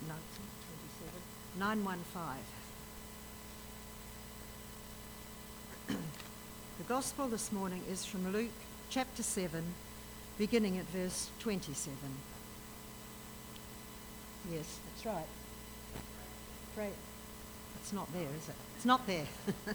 no, it's not 27, 915. The Gospel this morning is from Luke chapter 7, beginning at verse 27. Yes, that's right. Pray. It's not there, is it? It's not there.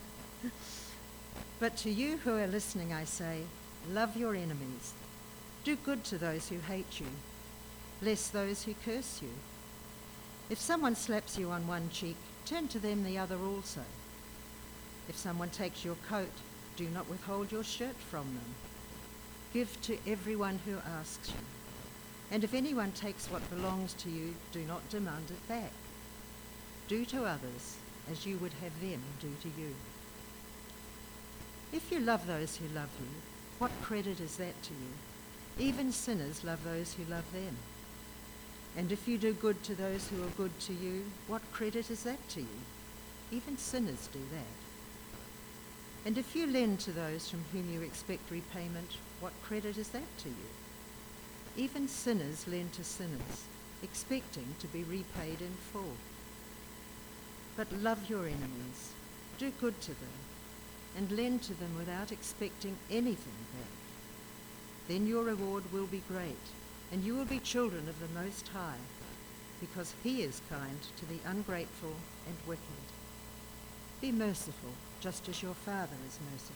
But to you who are listening, I say, love your enemies. Do good to those who hate you. Bless those who curse you. If someone slaps you on one cheek, turn to them the other also. If someone takes your coat, do not withhold your shirt from them. Give to everyone who asks you. And if anyone takes what belongs to you, do not demand it back. Do to others as you would have them do to you. If you love those who love you, what credit is that to you? Even sinners love those who love them. And if you do good to those who are good to you, what credit is that to you? Even sinners do that. And if you lend to those from whom you expect repayment, what credit is that to you? Even sinners lend to sinners, expecting to be repaid in full. But love your enemies, do good to them, and lend to them without expecting anything back. Then your reward will be great, and you will be children of the Most High, because he is kind to the ungrateful and wicked. Be merciful, just as your Father is merciful.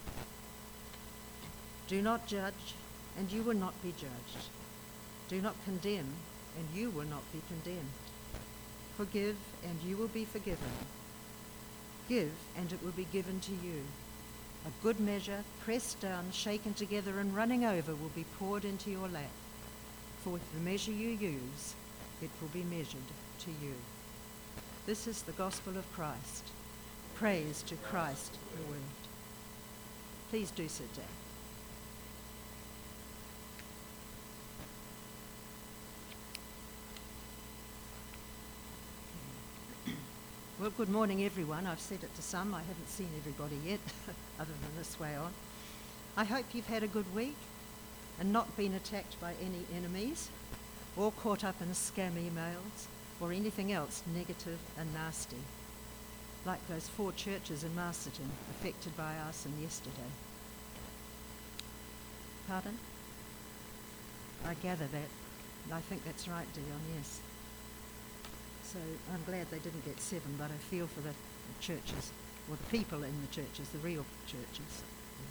Do not judge, and you will not be judged. Do not condemn, and you will not be condemned. Forgive, and you will be forgiven. Give, and it will be given to you. A good measure, pressed down, shaken together, and running over will be poured into your lap. For with the measure you use, it will be measured to you. This is the gospel of Christ. Praise to Christ the Word. Please do sit down. Well, good morning, everyone. I've said it to some. I haven't seen everybody yet, other than this way on. I hope you've had a good week and not been attacked by any enemies or caught up in scam emails or anything else negative and nasty, like those 4 churches in Masterton affected by arson yesterday. Pardon? I gather that. I think that's right, Dion, yes. So I'm glad they didn't get 7, but I feel for the churches, or the people in the churches, the real churches.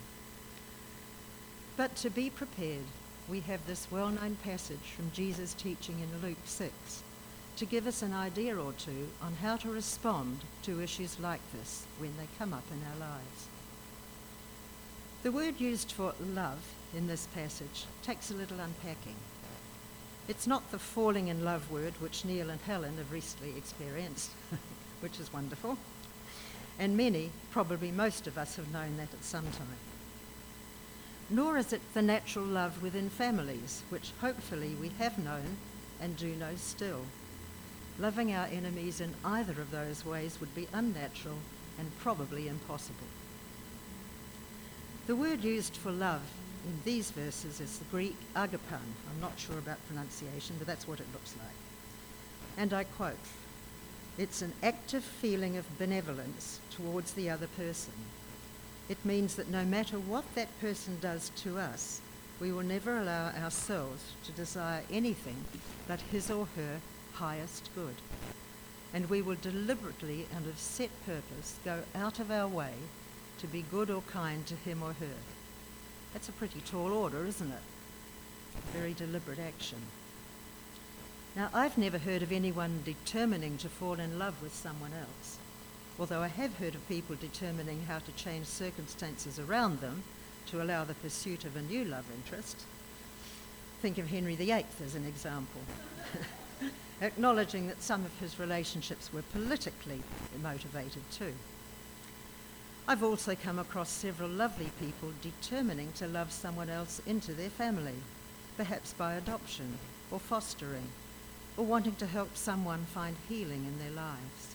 But to be prepared, we have this well-known passage from Jesus' teaching in Luke 6 to give us an idea or two on how to respond to issues like this when they come up in our lives. The word used for love in this passage takes a little unpacking. It's not the falling in love word which Neil and Helen have recently experienced, which is wonderful. And many, probably most of us, have known that at some time. Nor is it the natural love within families, which hopefully we have known and do know still. Loving our enemies in either of those ways would be unnatural and probably impossible. The word used for love in these verses is the Greek agapan. I'm not sure about pronunciation, but that's what it looks like. And I quote, "It's an active feeling of benevolence towards the other person. It means that no matter what that person does to us, we will never allow ourselves to desire anything but his or her highest good. And we will deliberately and of set purpose go out of our way to be good or kind to him or her." That's a pretty tall order, isn't it? Very deliberate action. Now, I've never heard of anyone determining to fall in love with someone else, although I have heard of people determining how to change circumstances around them to allow the pursuit of a new love interest. Think of Henry VIII as an example, acknowledging that some of his relationships were politically motivated too. I've also come across several lovely people determining to love someone else into their family, perhaps by adoption or fostering, or wanting to help someone find healing in their lives.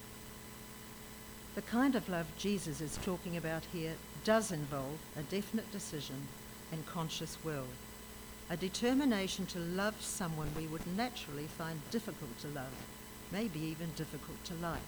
The kind of love Jesus is talking about here does involve a definite decision and conscious will. a determination to love someone we would naturally find difficult to love, maybe even difficult to like.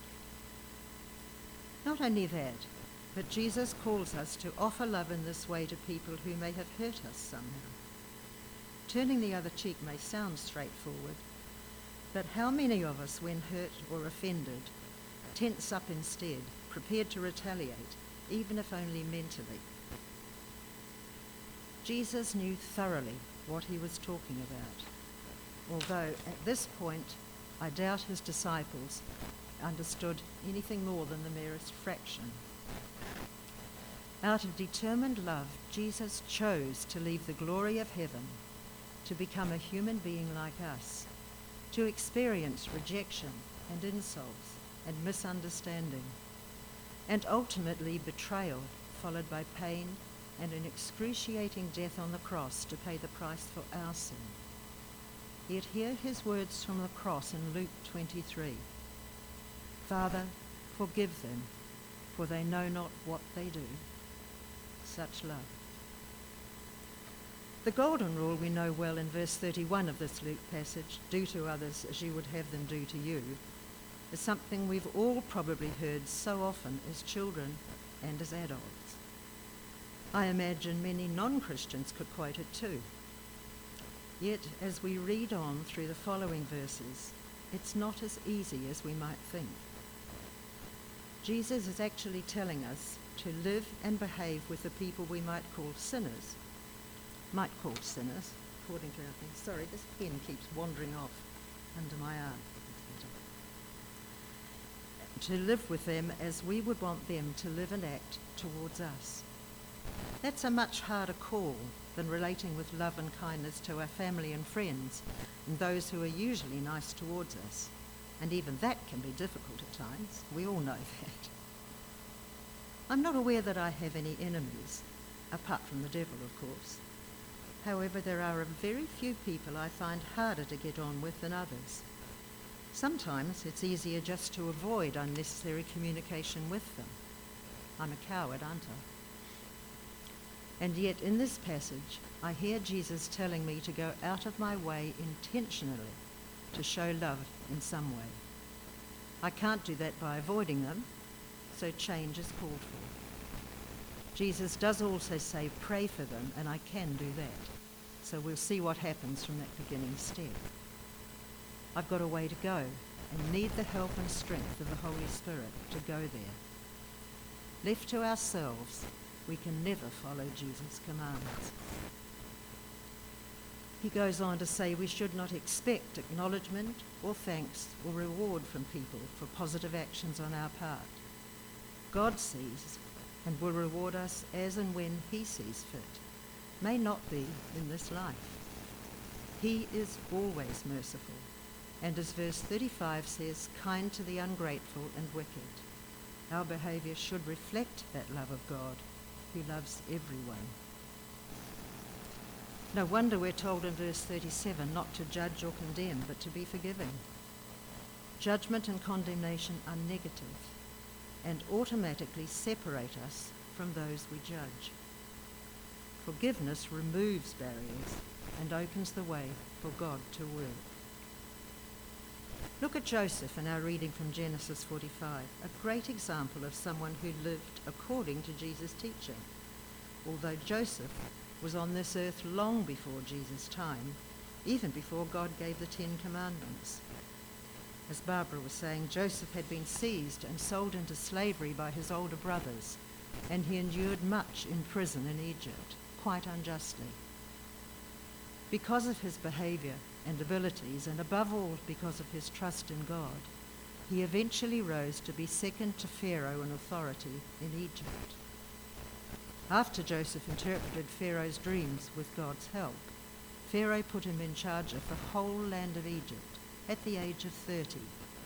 Not only that, but Jesus calls us to offer love in this way to people who may have hurt us somehow. Turning the other cheek may sound straightforward, but how many of us, when hurt or offended, tense up instead, prepared to retaliate, even if only mentally? Jesus knew thoroughly what he was talking about, although at this point I doubt his disciples understood anything more than the merest fraction. Out of determined love, Jesus chose to leave the glory of heaven, to become a human being like us, to experience rejection and insults and misunderstanding, and ultimately betrayal, followed by pain and an excruciating death on the cross to pay the price for our sin. Yet hear his words from the cross in Luke 23. Father, forgive them, for they know not what they do. Such love. The golden rule we know well in verse 31 of this Luke passage, do to others as you would have them do to you, is something we've all probably heard so often as children and as adults. I imagine many non-Christians could quote it too. Yet, as we read on through the following verses, it's not as easy as we might think. Jesus is actually telling us to live and behave with the people we might call sinners, according to our thing. Sorry, this pen keeps wandering off under my arm. To live with them as we would want them to live and act towards us. That's a much harder call than relating with love and kindness to our family and friends and those who are usually nice towards us. And even that can be difficult at times. We all know that. I'm not aware that I have any enemies, apart from the devil, of course. However, there are a very few people I find harder to get on with than others. Sometimes it's easier just to avoid unnecessary communication with them. I'm a coward, aren't I? And yet in this passage, I hear Jesus telling me to go out of my way intentionally to show love in some way. I can't do that by avoiding them, so change is called for. Jesus does also say pray for them, and I can do that. So we'll see what happens from that beginning step. I've got a way to go and need the help and strength of the Holy Spirit to go there. Left to ourselves, we can never follow Jesus' commands. He goes on to say we should not expect acknowledgement or thanks or reward from people for positive actions on our part. God sees and will reward us as and when he sees fit. May not be in this life. He is always merciful, and as verse 35 says, kind to the ungrateful and wicked. Our behaviour should reflect that love of God, who loves everyone. No wonder we're told in verse 37 not to judge or condemn, but to be forgiving. Judgment and condemnation are negative and automatically separate us from those we judge. Forgiveness removes barriers and opens the way for God to work. Look at Joseph in our reading from Genesis 45, a great example of someone who lived according to Jesus' teaching. Although Joseph was on this earth long before Jesus' time, even before God gave the 10 Commandments. As Barbara was saying, Joseph had been seized and sold into slavery by his older brothers, and he endured much in prison in Egypt, quite unjustly. Because of his behaviour and abilities, and above all because of his trust in God, he eventually rose to be second to Pharaoh in authority in Egypt. After Joseph interpreted Pharaoh's dreams with God's help, Pharaoh put him in charge of the whole land of Egypt at the age of 30.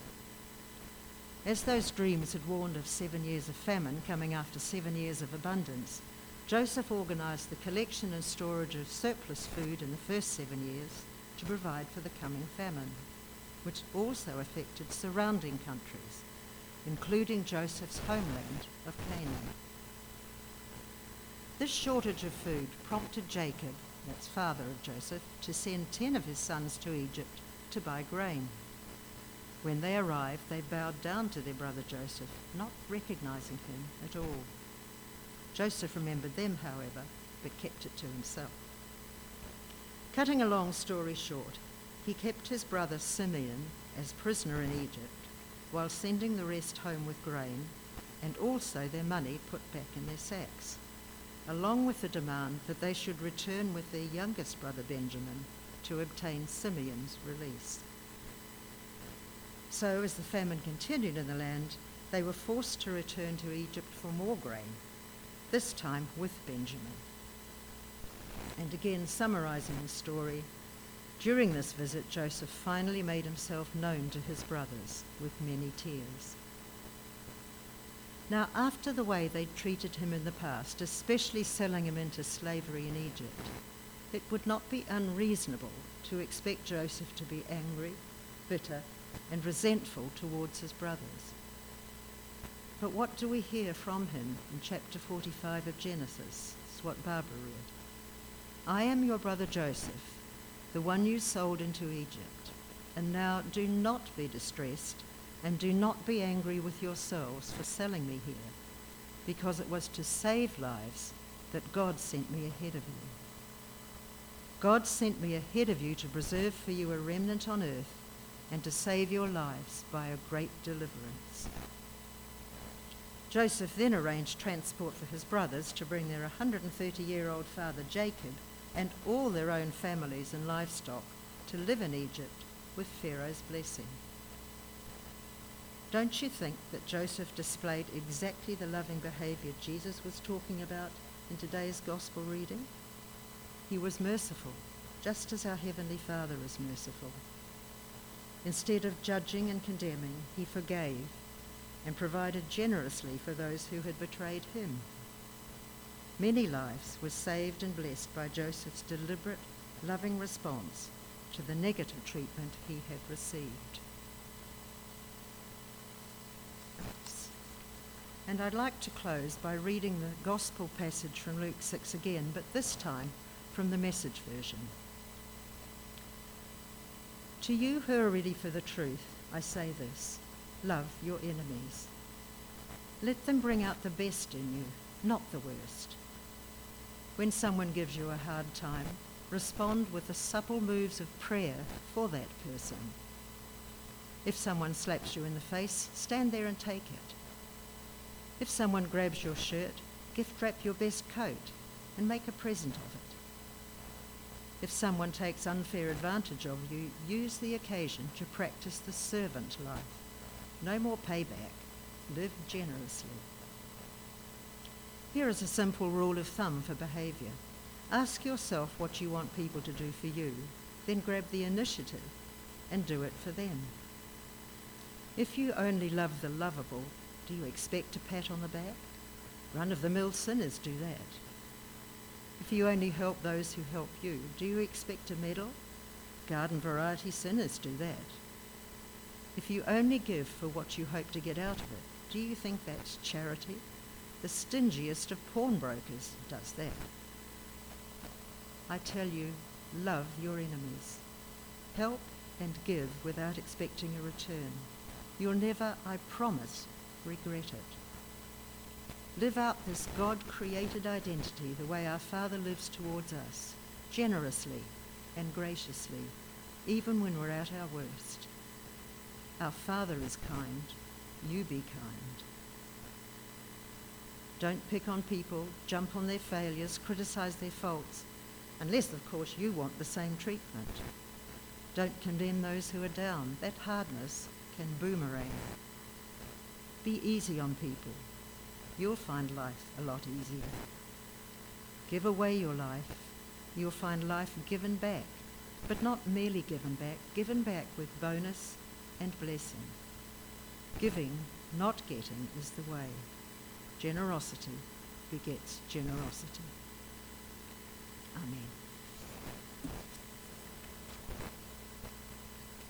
As those dreams had warned of 7 years of famine coming after 7 years of abundance, Joseph organised the collection and storage of surplus food in the first 7 years to provide for the coming famine, which also affected surrounding countries, including Joseph's homeland of Canaan. This shortage of food prompted Jacob, that's father of Joseph, to send 10 of his sons to Egypt to buy grain. When they arrived, they bowed down to their brother Joseph, not recognizing him at all. Joseph remembered them, however, but kept it to himself. Cutting a long story short, he kept his brother Simeon as prisoner in Egypt, while sending the rest home with grain and also their money put back in their sacks, along with the demand that they should return with their youngest brother Benjamin to obtain Simeon's release. So as the famine continued in the land, they were forced to return to Egypt for more grain, this time with Benjamin. And again, summarizing the story, during this visit, Joseph finally made himself known to his brothers with many tears. Now, after the way they'd treated him in the past, especially selling him into slavery in Egypt, it would not be unreasonable to expect Joseph to be angry, bitter, and resentful towards his brothers. But what do we hear from him in chapter 45 of Genesis? It's what Barbara read. I am your brother Joseph, the one you sold into Egypt. And now do not be distressed, and do not be angry with yourselves for selling me here, because it was to save lives that God sent me ahead of you. God sent me ahead of you to preserve for you a remnant on earth and to save your lives by a great deliverance. Joseph then arranged transport for his brothers to bring their 130-year-old father Jacob and all their own families and livestock to live in Egypt with Pharaoh's blessing. Don't you think that Joseph displayed exactly the loving behaviour Jesus was talking about in today's gospel reading? He was merciful, just as our Heavenly Father is merciful. Instead of judging and condemning, he forgave and provided generously for those who had betrayed him. Many lives were saved and blessed by Joseph's deliberate, loving response to the negative treatment he had received. And I'd like to close by reading the gospel passage from Luke 6 again, but this time from the Message version. To you who are ready for the truth, I say this: love your enemies. Let them bring out the best in you, not the worst. When someone gives you a hard time, respond with the supple moves of prayer for that person. If someone slaps you in the face, stand there and take it. If someone grabs your shirt, gift wrap your best coat and make a present of it. If someone takes unfair advantage of you, use the occasion to practice the servant life. No more payback. Live generously. Here is a simple rule of thumb for behaviour. Ask yourself what you want people to do for you, then grab the initiative and do it for them. If you only love the lovable, do you expect a pat on the back? Run-of-the-mill sinners do that. If you only help those who help you, do you expect a medal? Garden variety sinners do that. If you only give for what you hope to get out of it, do you think that's charity? The stingiest of pawnbrokers does that. I tell you, love your enemies. Help and give without expecting a return. You'll never, I promise, regret it. Live out this God-created identity the way our Father lives towards us, generously and graciously, even when we're at our worst. Our Father is kind, you be kind. Don't pick on people, jump on their failures, criticize their faults, unless, of course, you want the same treatment. Don't condemn those who are down. That hardness can boomerang. Be easy on people. You'll find life a lot easier. Give away your life. You'll find life given back, but not merely given back with bonus and blessing. Giving, not getting, is the way. Generosity begets generosity. Amen.